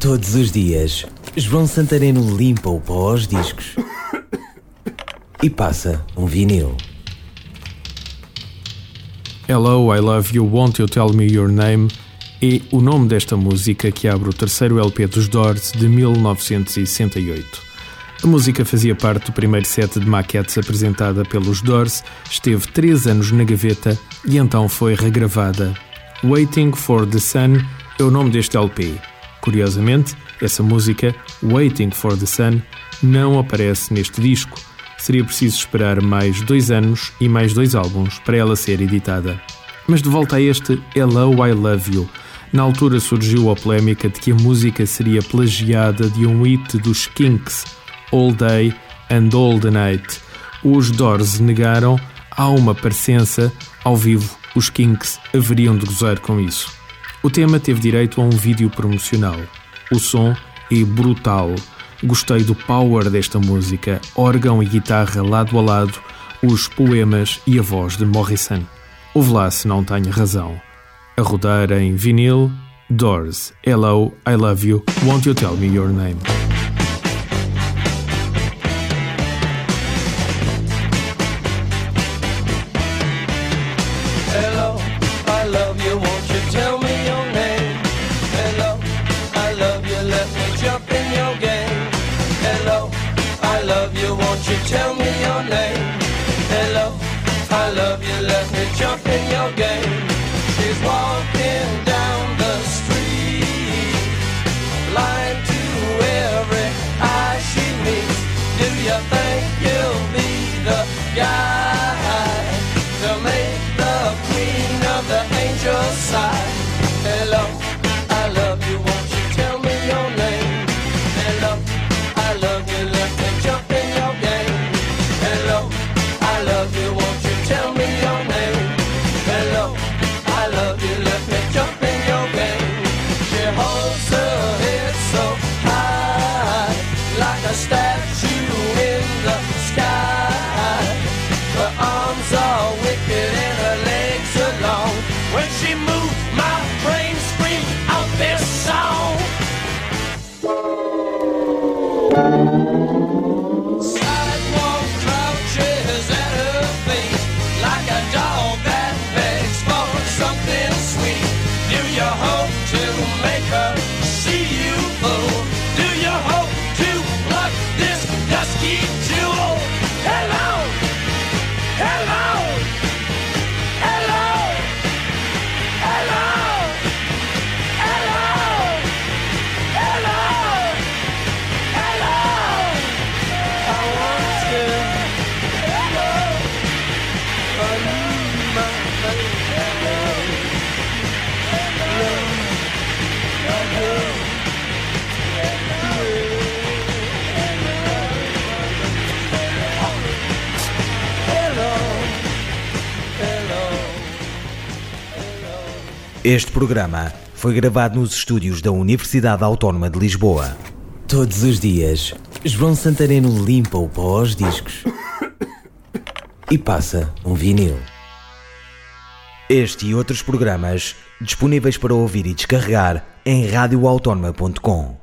Todos os dias, João Santareno limpa o pó aos discos e passa um vinil. Hello, I Love You, Won't You Tell Me Your Name é o nome desta música que abre o terceiro LP dos Doors de 1968. A música fazia parte do primeiro set de maquetes apresentada pelos Doors, esteve 3 anos na gaveta e então foi regravada. Waiting for the Sun é o nome deste LP. Curiosamente, essa música, Waiting for the Sun, não aparece neste disco. Seria preciso esperar mais 2 anos e mais 2 álbuns para ela ser editada. Mas de volta a este Hello, I Love You. Na altura surgiu a polémica de que a música seria plagiada de um hit dos Kinks, All Day and All the Night. Os Doors negaram, há uma parecença, ao vivo os Kinks haveriam de gozar com isso. O tema teve direito a um vídeo promocional. O som é brutal. Gostei do power desta música, órgão e guitarra lado a lado, os poemas e a voz de Morrison. Ouve lá se não tenho razão. A rodar em vinil, Doors, Hello, I Love You, Won't You Tell Me Your Name. Hello, I love you, won't you tell me your name? Hello, I love you, let me jump in your game. Hello, I love you, won't you tell me your name? Hello, I love you, let me jump in your game. She's walking down the street, blind to every eye she meets. Do you think you'll be the guy to make the queen of the angels sigh? Hello, I love you, won't you tell me your name? Hello, I love you, let me jump in your game. Hello, I love you, won't you tell me your name? Hello, I love you, let me jump in your game. She holds her head so high, like a statue in the sky. Her arms are wicked and her legs are long. When she moves, my brain screams out this song. Sidewalk crouches at her feet, like a dog that begs for something sweet. Do you hope to make her see you, fool? Do you hope to pluck this dusky jewel? Hello, hello, hello, hello, hello, hello, hello. I want you, hello, I need my baby. Este programa foi gravado nos estúdios da Universidade Autónoma de Lisboa. Todos os dias, João Santareno limpa o pó aos discos e passa um vinil. Este e outros programas disponíveis para ouvir e descarregar em radioautónoma.com.